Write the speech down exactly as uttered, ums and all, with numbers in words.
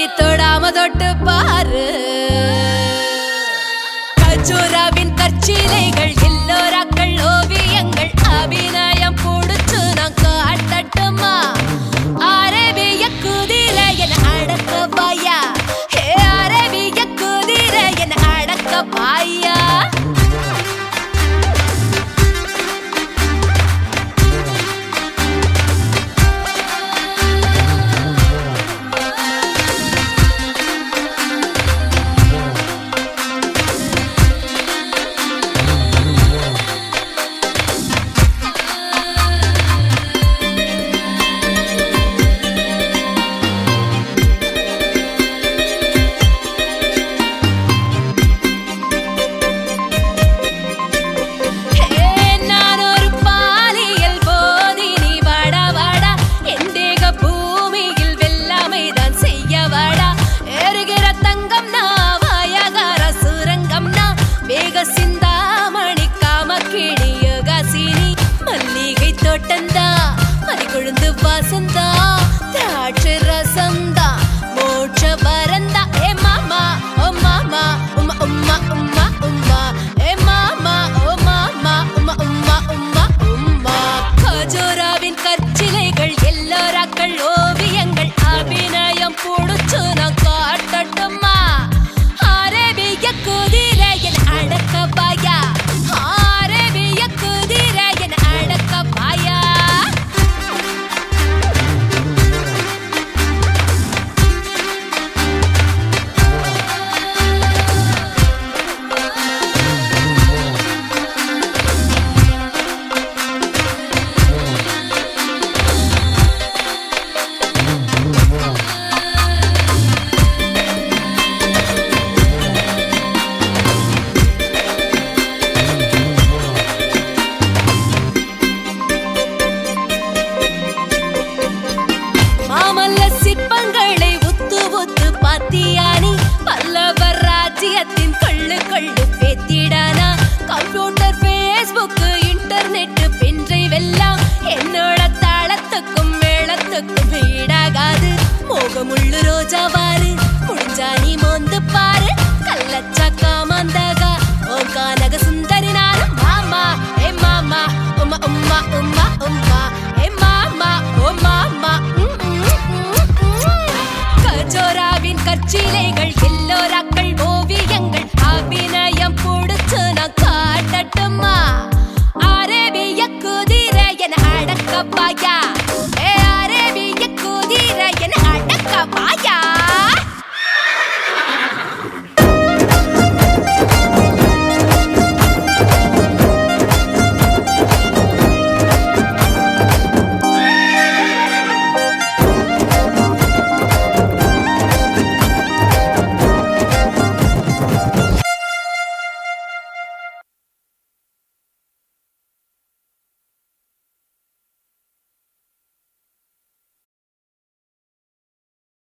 தொடாம தொட்டு பாரு கஜோராவின் கற்சிலைகள் எல்லோராக்கள் ஓவியங்கள் அபிநயம் புடிச்சு நான் காட்டட்டுமா அரபிய குதிரை என அடக்க பாயா ஹே அரபிய குதிரை என அடக்க பாயா மறிகொழுந்து வாசந்தா திராட்சை ரசந்தா மோட்ச வரந்தா ஏ மாமா ஓ மாமா உம்மா உம்மா உம்மா உம்மா ஏ மாமா ஓ மாமா உம்மா உம்மா உம்மா உம்மா கஜோராவின் கற்சிலைகள் எல்லோராக்கள் ஓவியங்கள் அபிநயம் புடிச்சு நான் காட்டட்டுமா அரபிய குதிரை என அடக்க பாயா அரபிய குதிரை என அடக்க பாயா சிற்பங்களை உத்து உத்து பாத்தியானி பல்லவர் ராஜ்யத்தின் கள்ளு கள்ளு பேத்திடானா கம்ப்யூட்டர் பேஸ்புக் இன்டர்நெட் பென்ட்ரைவ் எல்லாம் என்னோட தாளத்துக்கும் மேளத்துக்கும் வீடாகாது மோகமுள்ளு ரோஜாவாரு முடிஞ்சா நீ மோந்து பாரு கள்ளச்சா காமந்தகா ஓ கானக சுந்தரி நானும் மாமா ஏ மாமா உம்மா உம்மா உம்மா உம்மா ஏ மாமா ஓ மாமா கஜோராவின் கற்சிலைகள் எல்லோராக்கள் ஓவியங்கள் அபிநயம் புடிச்சு நான் காட்டட்டுமா அரபிய குதிரை என அடக்க பாயா ஏ அரபிய குதிரை என அடக்க பாயா